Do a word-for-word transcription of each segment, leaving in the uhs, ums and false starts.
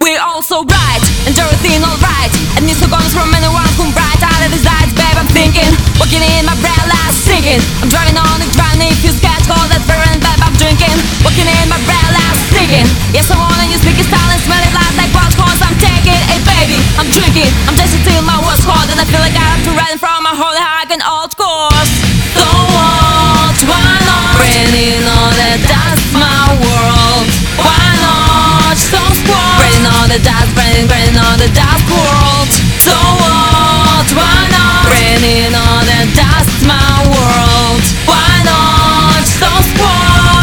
We're all so bright, and everything alright. And it's so gone from anyone who's bright out of his eyes, babe. I'm thinking, walking in my breath, last singing. I'm driving on the ground, if you catch all that very babe, I'm drinking. Walking in my breath, last singing. Yes, I wanna use speaking style and smell it loud like wild horse. I'm taking, hey baby, I'm drinking. I'm dancing till my world's cold, and I feel like I have to ride from my holy hike and old course. Don't want, why not? Raining on that, that's my world. Why not? So squad. Raining on the dust, raining, raining on the dust world. So what? Why not? Raining on the dust, my world. Why not? So squad.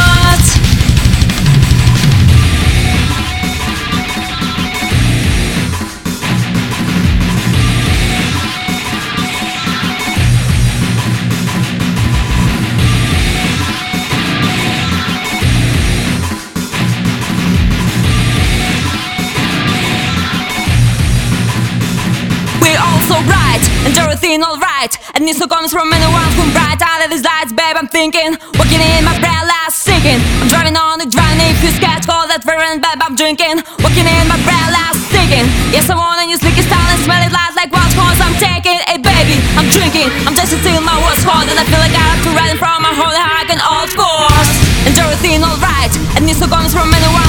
So bright, and everything alright. And this song comes from anyone who's bright out of his lights, babe. I'm thinking, walking in my breath, last singing. I'm driving on the drive, if you catch all that very babe, I'm drinking. Walking in my breath, last singing. Yes, I wanna use liquid style and smell it loud like wild horse. I'm taking, hey baby, I'm drinking. I'm dancing till my world's cold, and I feel like I have to ride from my holy hike and old course. And everything alright, and this song comes from anyone